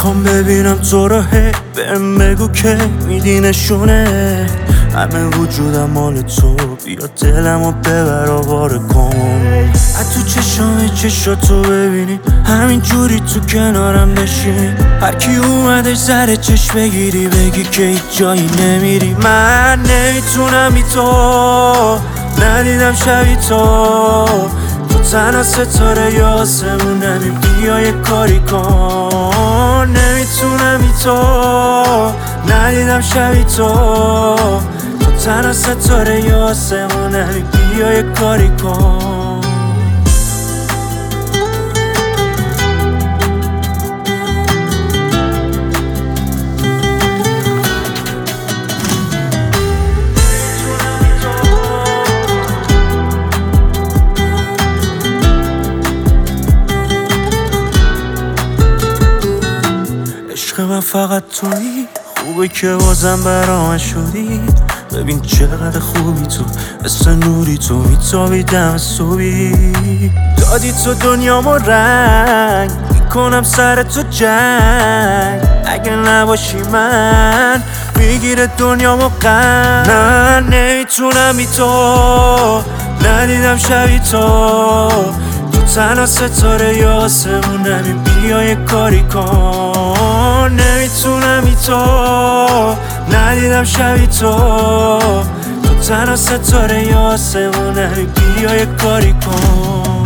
میخوام ببینم تو رو، هی بهم بگو که میدی نشونه همه وجودم مال تو، بیا دلمو ببر آواره کن. از تو چشاتو ببینی همین جوری تو کنارم بشین، هر کی اومدش سر چشم بگیری بگی که هیچ جایی نمیری. من نمیتونم بی تو، ندیدم شبی تو تنها ستاره یا آسمون نمی، بیا یه کاری کن. نمیتونم بی تو، ندیدم شبی تو تنها ستاره یا آسمون نمی، بیا یه کاری کن. عشق من فقط تویی، خوبه که بازم برام شدی. ببین چقدر خوبی تو، مثل نوری تو میتابی دم صبحی. دادی تو دنیامو رنگ، میکنم سر تو جنگ. اگه نباشی من میگیره دنیامو غم. من نمیتونم بی تو، ندیدم شبی تو تنها ستاره یا آسمون نمی، بیا یه کاری کن. نمیتونم بی تو، ندیدم شبی تو تنها ستاره یا آسمون نمی، بیا یه کاری کن.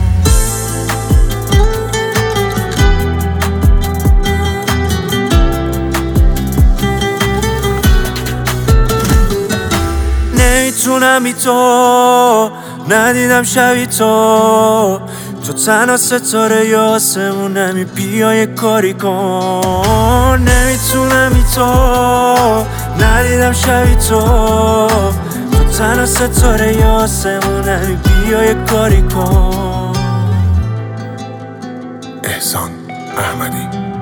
نمیتونم بی تو، ندیدم شبی تو تنها ستاره یا آسمون نمی، بیا یه کاری کن. نمیتونم بی تو، ندیدم شبی تو تنها ستاره یا آسمون نمی، بیا یه کاری کن. احسان احمدی.